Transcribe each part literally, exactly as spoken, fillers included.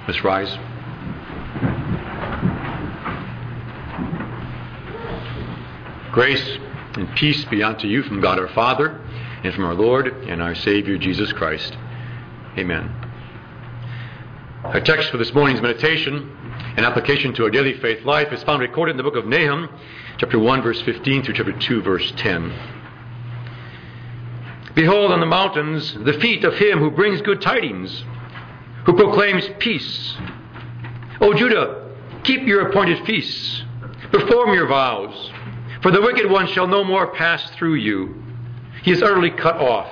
Let's rise. Grace and peace be unto you from God our Father and from our Lord and our Savior Jesus Christ. Amen. Our text for this morning's meditation and application to our daily faith life is found recorded in the book of Nahum, chapter one, verse fifteen through chapter two, verse ten. Behold on the mountains the feet of him who brings good tidings, who proclaims peace. O Judah, keep your appointed feasts, perform your vows, for the wicked one shall no more pass through you. He is utterly cut off.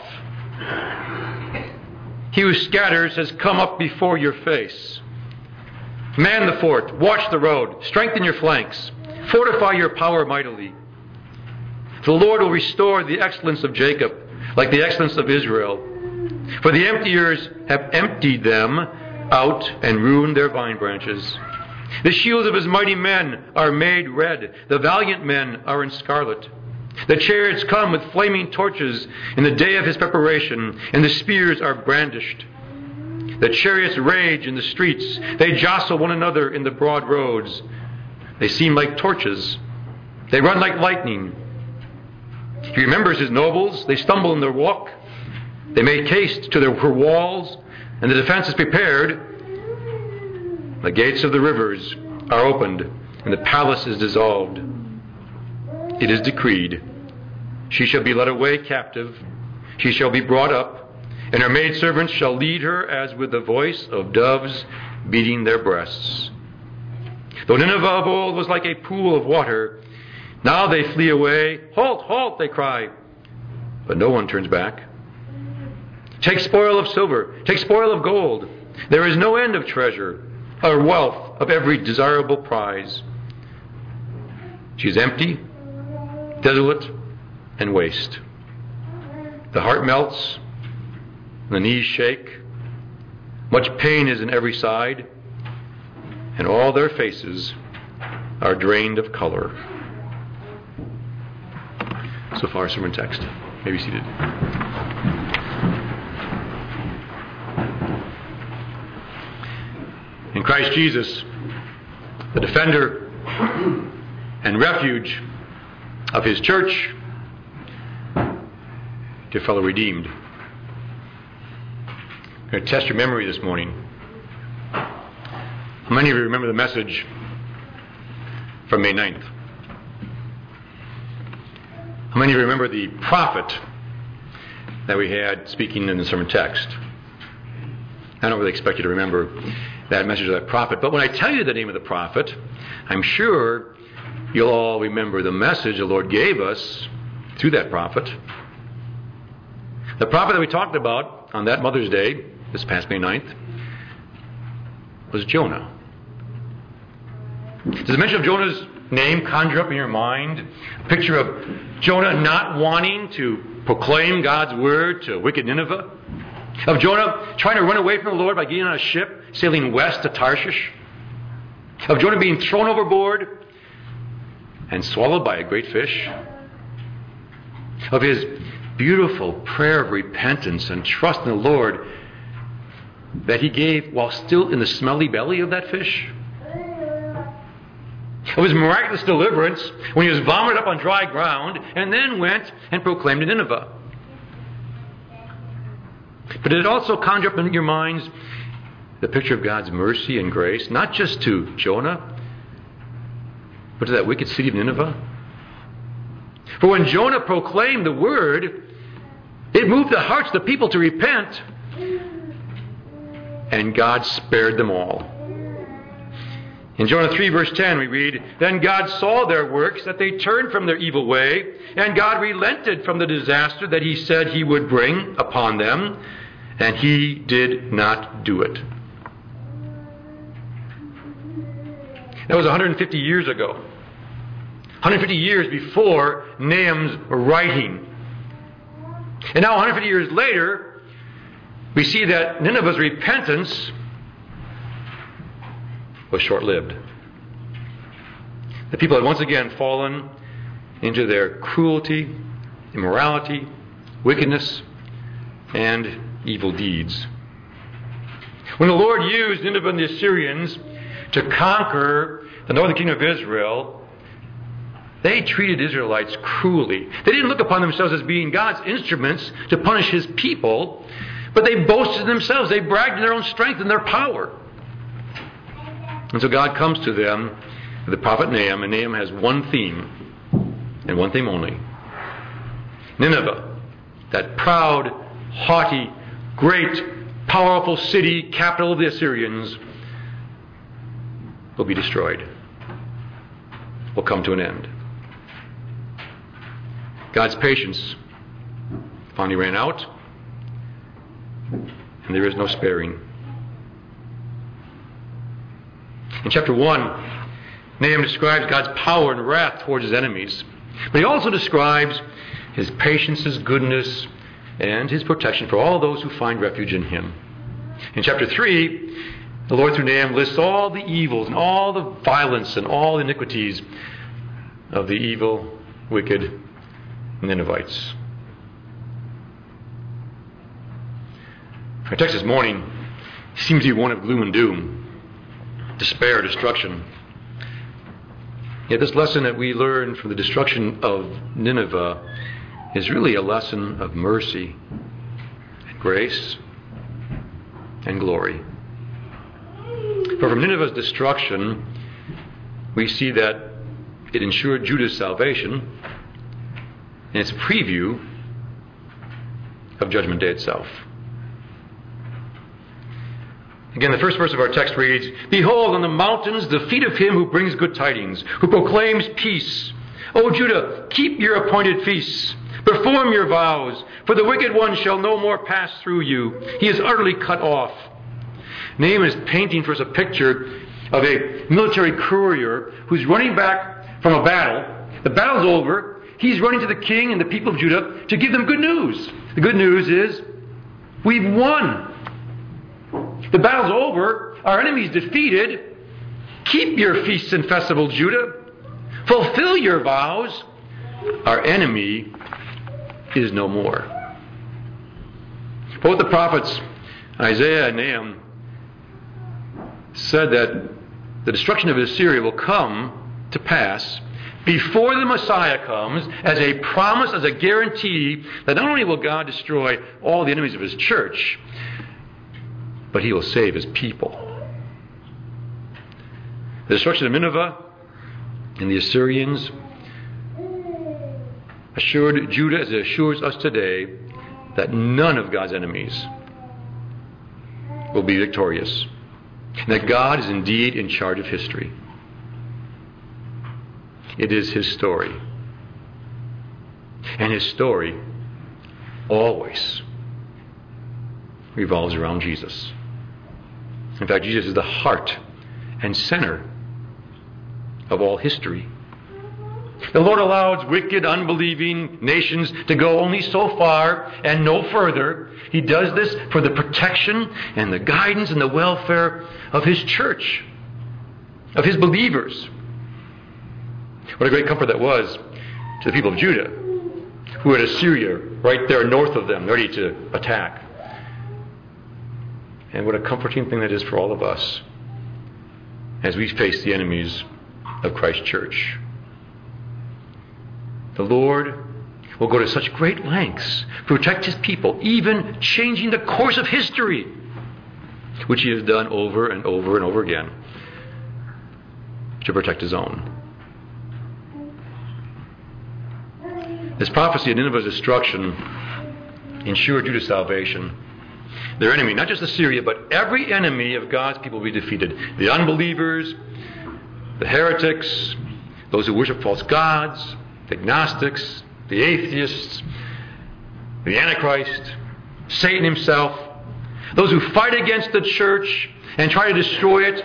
He who scatters has come up before your face. Man the fort, watch the road, strengthen your flanks, fortify your power mightily. The Lord will restore the excellence of Jacob, like the excellence of Israel. For the emptiers have emptied them out and ruined their vine branches. The shields of his mighty men are made red. The valiant men are in scarlet. The chariots come with flaming torches in the day of his preparation, and the spears are brandished. The chariots rage in the streets. They jostle one another in the broad roads. They seem like torches. They run like lightning. He remembers his nobles. They stumble in their walk. They make haste to their walls, and the defense is prepared. The gates of the rivers are opened, and the palace is dissolved. It is decreed, she shall be led away captive, she shall be brought up, and her maidservants shall lead her as with the voice of doves beating their breasts. Though Nineveh of old was like a pool of water, now they flee away. Halt, halt, they cry, but no one turns back. Take spoil of silver, take spoil of gold. There is no end of treasure, or wealth of every desirable prize. She is empty, desolate, and waste. The heart melts, the knees shake. Much pain is in every side, and all their faces are drained of color. So far, sermon text. May be seated. In Christ Jesus, the defender and refuge of his church, dear fellow redeemed, I'm going to test your memory this morning. How many of you remember the message from May ninth? How many of you remember the prophet that we had speaking in the sermon text? I don't really expect you to remember that message of that prophet, but when I tell you the name of the prophet, I'm sure you'll all remember the message the Lord gave us through that prophet. The prophet that we talked about on that Mother's Day, this past May ninth, was Jonah. Does the mention of Jonah's name conjure up in your mind a picture of Jonah not wanting to proclaim God's word to wicked Nineveh? Of Jonah trying to run away from the Lord by getting on a ship, sailing west to Tarshish? Of Jonah being thrown overboard and swallowed by a great fish? Of his beautiful prayer of repentance and trust in the Lord that he gave while still in the smelly belly of that fish? Of his miraculous deliverance when he was vomited up on dry ground and then went and proclaimed in Nineveh? But did it also conjure up in your minds the picture of God's mercy and grace, not just to Jonah, but to that wicked city of Nineveh? For when Jonah proclaimed the word, it moved the hearts of the people to repent, and God spared them all. In Jonah three, verse ten, we read, Then God saw their works, that they turned from their evil way, and God relented from the disaster that he said he would bring upon them, and he did not do it. That was one hundred fifty years ago. one hundred fifty years before Nahum's writing. And now one hundred fifty years later, we see that Nineveh's repentance was short-lived. The people had once again fallen into their cruelty, immorality, wickedness, and evil deeds. When the Lord used Nineveh and the Assyrians to conquer the northern kingdom of Israel, they treated Israelites cruelly. They didn't look upon themselves as being God's instruments to punish His people, but they boasted in themselves. They bragged in their own strength and their power. And so God comes to them, the prophet Nahum, and Nahum has one theme, and one theme only. Nineveh, that proud, haughty, great, powerful city, capital of the Assyrians, will be destroyed, will come to an end. God's patience finally ran out, and there is no sparing. In chapter one, Nahum describes God's power and wrath towards His enemies, but he also describes His patience, His goodness, and His protection for all those who find refuge in Him. In chapter three, the Lord through Nahum lists all the evils and all the violence and all the iniquities of the evil, wicked Ninevites. Our text this morning seems to be one of gloom and doom, despair, destruction. Yet this lesson that we learn from the destruction of Nineveh is really a lesson of mercy and grace and glory. For from Nineveh's destruction, we see that it ensured Judah's salvation, and it's a preview of Judgment Day itself. Again, the first verse of our text reads, "Behold, on the mountains the feet of him who brings good tidings, who proclaims peace. O Judah, keep your appointed feasts. Perform your vows, for the wicked one shall no more pass through you. He is utterly cut off." Nahum is painting for us a picture of a military courier who's running back from a battle. The battle's over. He's running to the king and the people of Judah to give them good news. The good news is, we've won. The battle's over. Our enemy's defeated. Keep your feasts and festivals, Judah. Fulfill your vows. Our enemy is no more. Both the prophets, Isaiah and Nahum, said that the destruction of Assyria will come to pass before the Messiah comes, as a promise, as a guarantee that not only will God destroy all the enemies of His church, but He will save His people. The destruction of Nineveh and the Assyrians assured Judah, as it assures us today, that none of God's enemies will be victorious, and that God is indeed in charge of history. It is His story. And His story always revolves around Jesus. In fact, Jesus is the heart and center of all history. The Lord allows wicked, unbelieving nations to go only so far and no further. He does this for the protection and the guidance and the welfare of His church, of His believers. What a great comfort that was to the people of Judah, who had Assyria right there north of them, ready to attack. And what a comforting thing that is for all of us as we face the enemies of Christ's church. The Lord will go to such great lengths to protect His people, even changing the course of history, which He has done over and over and over again to protect His own. This prophecy of Nineveh's destruction ensured Judah's salvation. Their enemy, not just Assyria, but every enemy of God's people will be defeated. The unbelievers, the heretics, those who worship false gods, the agnostics, the atheists, the Antichrist, Satan himself, those who fight against the church and try to destroy it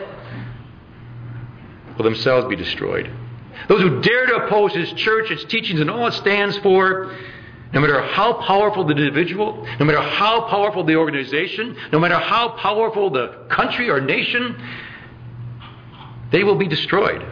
will themselves be destroyed. Those who dare to oppose His church, its teachings, and all it stands for, no matter how powerful the individual, no matter how powerful the organization, no matter how powerful the country or nation, they will be destroyed.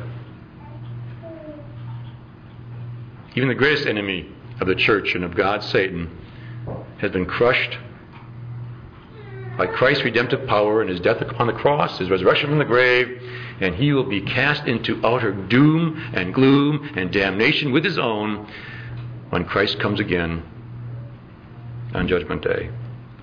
Even the greatest enemy of the church and of God, Satan, has been crushed by Christ's redemptive power and his death upon the cross, his resurrection from the grave, and he will be cast into utter doom and gloom and damnation with his own when Christ comes again on Judgment Day.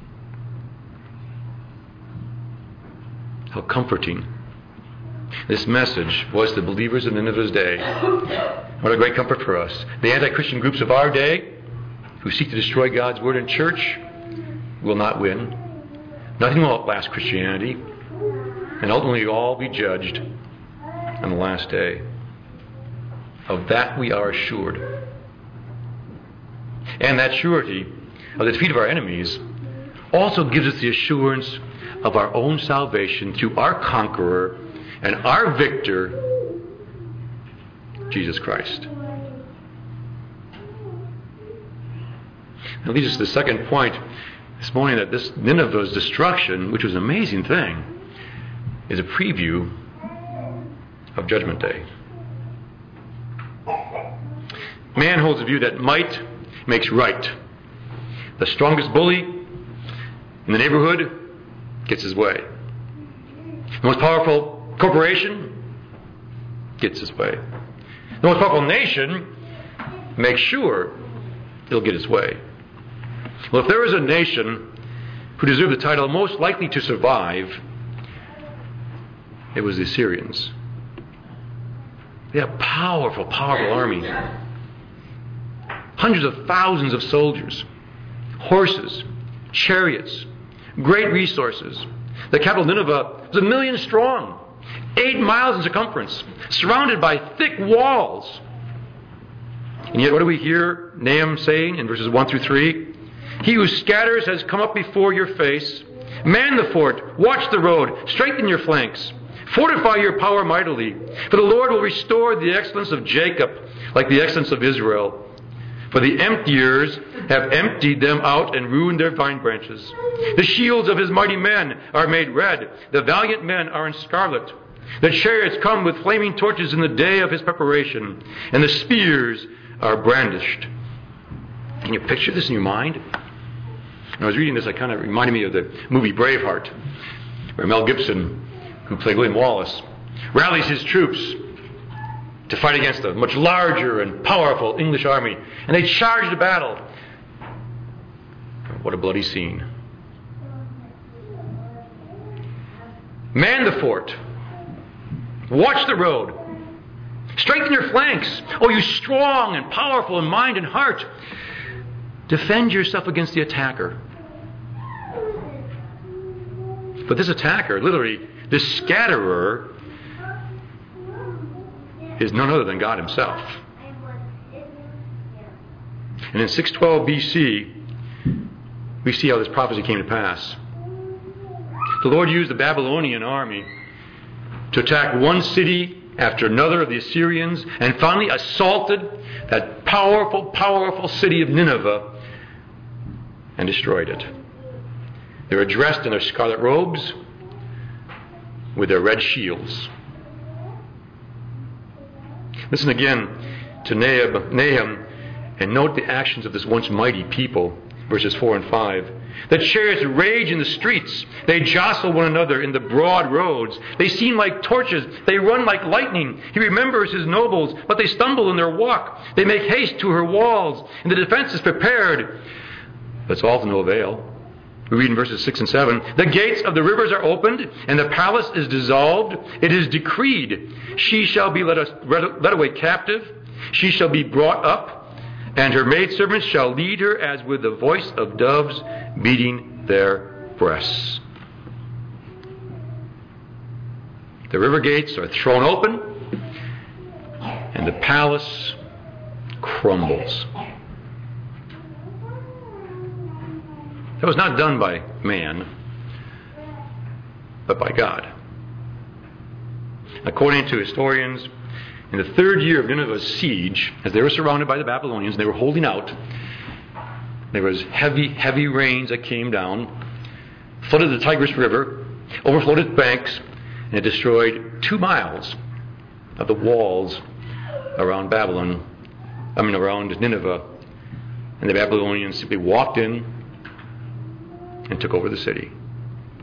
How comforting this message was to the believers in Nineveh's day. What a great comfort for us. The anti-Christian groups of our day who seek to destroy God's word and church will not win. Nothing will outlast Christianity, and ultimately all be judged on the last day. Of that we are assured. And that surety of the defeat of our enemies also gives us the assurance of our own salvation through our conqueror and our victor, Jesus Christ. That leads us to the second point this morning, that this Nineveh's destruction, which was an amazing thing, is a preview of Judgment Day. Man holds a view that might makes right. The strongest bully in the neighborhood gets his way. The most powerful corporation gets his way. The most powerful nation makes sure he'll get his way. Well, if there is a nation who deserved the title most likely to survive, it was the Assyrians. They had a powerful, powerful army. Hundreds of thousands of soldiers, horses, chariots, great resources. The capital Nineveh was a million strong, eight miles in circumference, surrounded by thick walls. And yet what do we hear Nahum saying in verses one through three? He who scatters has come up before your face. Man the fort, watch the road, strengthen your flanks. Fortify your power mightily, for the Lord will restore the excellence of Jacob like the excellence of Israel. For the emptiers have emptied them out and ruined their vine branches. The shields of his mighty men are made red. The valiant men are in scarlet. The chariots come with flaming torches in the day of his preparation, and the spears are brandished. Can you picture this in your mind? When I was reading this, it kind of reminded me of the movie Braveheart, where Mel Gibson, who played William Wallace, rallies his troops to fight against a much larger and powerful English army. And they charge the battle. What a bloody scene. Man the fort. Watch the road. Strengthen your flanks. Oh, you strong and powerful in mind and heart. Defend yourself against the attacker. But this attacker, literally, this scatterer, is none other than God himself. And in six twelve B C, we see how this prophecy came to pass. The Lord used the Babylonian army to attack one city after another of the Assyrians, and finally assaulted that powerful, powerful city of Nineveh and destroyed it. They were dressed in their scarlet robes with their red shields. Listen again to Nahum and note the actions of this once mighty people, verses four and five. The chariots rage in the streets. They jostle one another in the broad roads. They seem like torches. They run like lightning. He remembers his nobles, but they stumble in their walk. They make haste to her walls, and the defense is prepared. But it's all to no avail. We read in verses six and seven, the gates of the rivers are opened, and the palace is dissolved. It is decreed, she shall be led, us, led away captive. She shall be brought up, and her maidservants shall lead her as with the voice of doves beating their breasts. The river gates are thrown open, and the palace crumbles. That was not done by man, but by God. According to historians, in the third year of Nineveh's siege, as they were surrounded by the Babylonians, and they were holding out, there was heavy, heavy rains that came down, flooded the Tigris River, overflowed its banks, and it destroyed two miles of the walls around Babylon, I mean around Nineveh. And the Babylonians simply walked in and took over the city.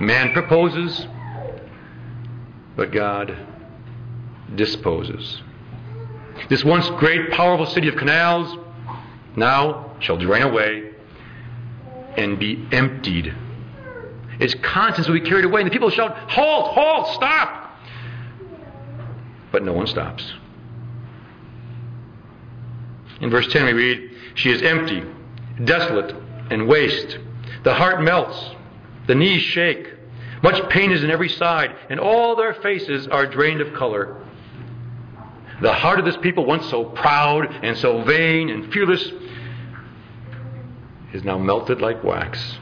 Man proposes, but God disposes. This once great, powerful city of canals now shall drain away and be emptied. Its contents will be carried away, and the people shout, "Halt! Halt! Stop!" But no one stops. In verse ten we read, "She is empty, desolate, and waste. The heart melts, the knees shake. Much pain is in every side, and all their faces are drained of color." The heart of this people, once so proud and so vain and fearless, is now melted like wax.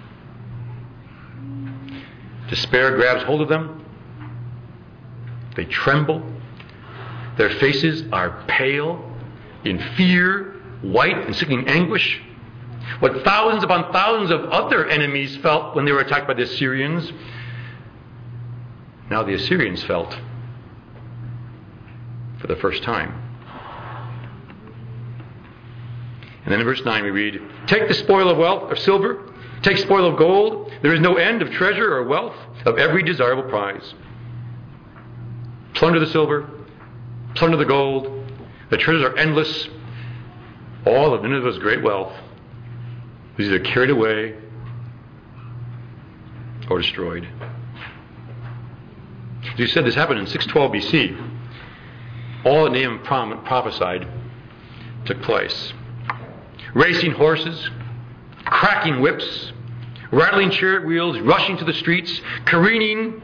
Despair grabs hold of them. They tremble. Their faces are pale, in fear, white, and sickening anguish. What thousands upon thousands of other enemies felt when they were attacked by the Assyrians, now the Assyrians felt for the first time. And then in verse nine we read, "Take the spoil of wealth, of silver, take spoil of gold. There is no end of treasure or wealth, of every desirable prize. Plunder the silver, plunder the gold. The treasures are endless. All of Nineveh's great wealth was either carried away or destroyed." As you said, this happened in six twelve B C. All that Nahum prom- prophesied took place. Racing horses, cracking whips, rattling chariot wheels, rushing to the streets, careening,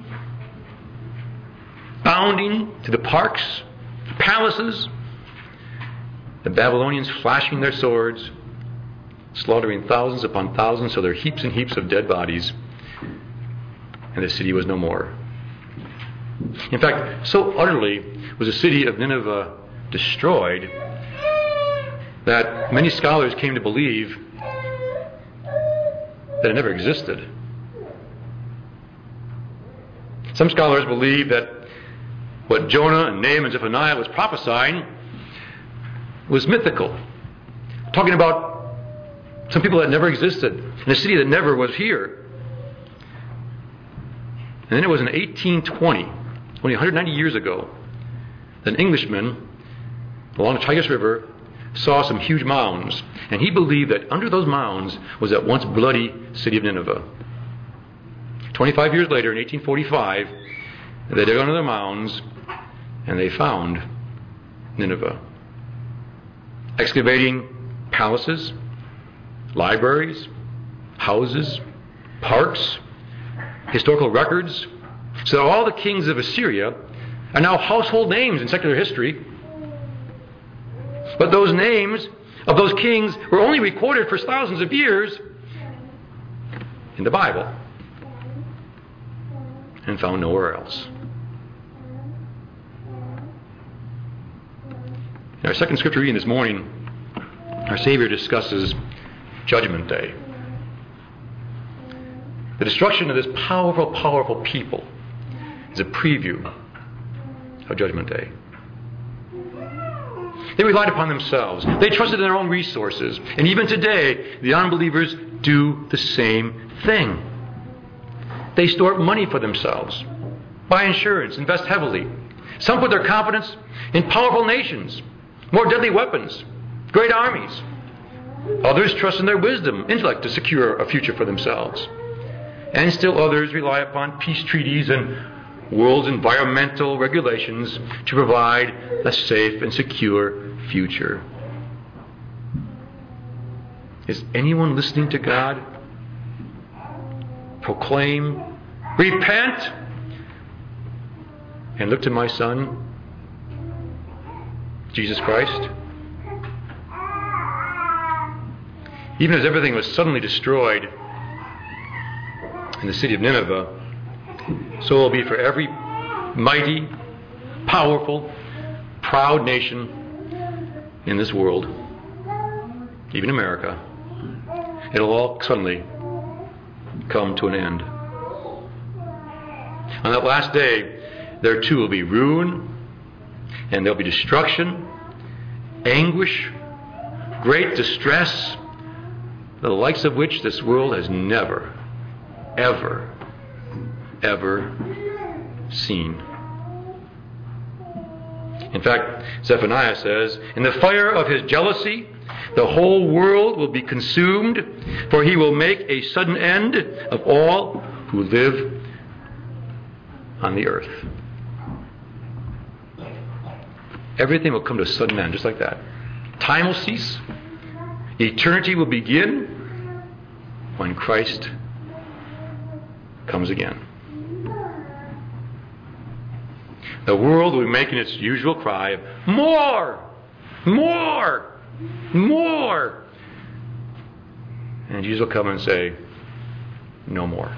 bounding to the parks, palaces. The Babylonians flashing their swords, slaughtering thousands upon thousands, so there are heaps and heaps of dead bodies, and the city was no more. In fact, so utterly was the city of Nineveh destroyed that many scholars came to believe that it never existed. Some scholars believe that what Jonah and Nahum and Zephaniah was prophesying was mythical, talking about some people that never existed, in a city that never was here. And then it was in eighteen twenty, only one hundred ninety years ago, that an Englishman along the Tigris River saw some huge mounds, and he believed that under those mounds was that once bloody city of Nineveh. twenty-five years later, in eighteen forty-five, they dug under the mounds, and they found Nineveh. Excavating palaces, libraries, houses, parks, historical records, so that all the kings of Assyria are now household names in secular history. But those names of those kings were only recorded for thousands of years in the Bible and found nowhere else. In our second scripture reading this morning, our Savior discusses Judgment Day. The destruction of this powerful, powerful people is a preview of Judgment Day. They relied upon themselves. They trusted in their own resources. And even today, the unbelievers do the same thing. They store up money for themselves, buy insurance, invest heavily. Some put their confidence in powerful nations, more deadly weapons, great armies. Others trust in their wisdom, intellect to secure a future for themselves. And still others rely upon peace treaties and world's environmental regulations to provide a safe and secure future. Is anyone listening to God proclaim, "Repent and look to my Son, Jesus Christ"? Even as everything was suddenly destroyed in the city of Nineveh, so it will be for every mighty, powerful, proud nation in this world, even America. It'll all suddenly come to an end. On that last day, there too will be ruin, and there'll be destruction, anguish, great distress, the likes of which this world has never, ever ever seen. In fact, Zephaniah says, in the fire of his jealousy, the whole world will be consumed, for he will make a sudden end of all who live on the earth. Everything will come to a sudden end, just like that. Time will cease. Eternity will begin when Christ comes again. The world will be making its usual cry of more, more, more. And Jesus will come and say, no more.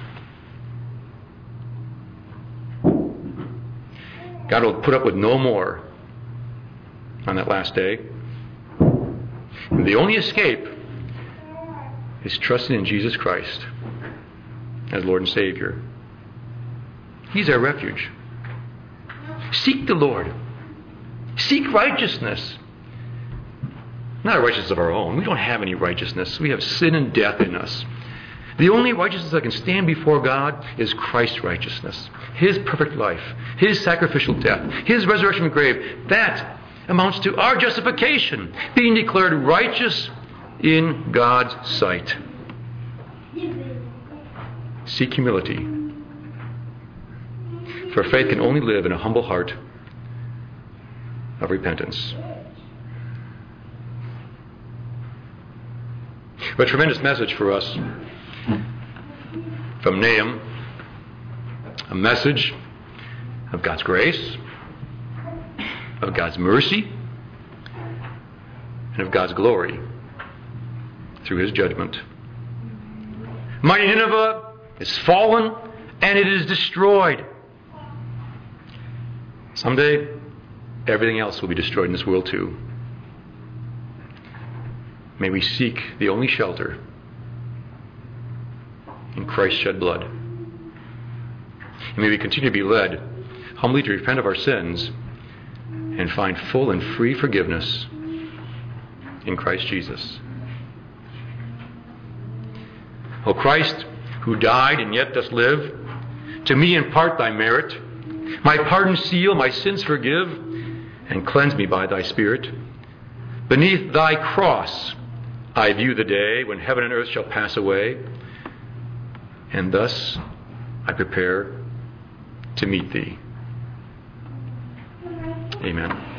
God will put up with no more on that last day. And the only escape is trusting in Jesus Christ as Lord and Savior. He's our refuge. Seek the Lord. Seek righteousness. Not a righteousness of our own. We don't have any righteousness. We have sin and death in us. The only righteousness that can stand before God is Christ's righteousness. His perfect life. His sacrificial death. His resurrection from the grave. That amounts to our justification. Being declared righteous in God's sight. Seek humility. For faith can only live in a humble heart of repentance. But a tremendous message for us from Nahum. A message of God's grace, of God's mercy, and of God's glory through his judgment. Mighty Nineveh is fallen and it is destroyed. Someday, everything else will be destroyed in this world too. May we seek the only shelter in Christ's shed blood. And may we continue to be led humbly to repent of our sins and find full and free forgiveness in Christ Jesus. O Christ, who died and yet dost live, to me impart thy merit. My pardon seal, my sins forgive, and cleanse me by thy Spirit. Beneath thy cross I view the day when heaven and earth shall pass away, and thus I prepare to meet thee. Amen.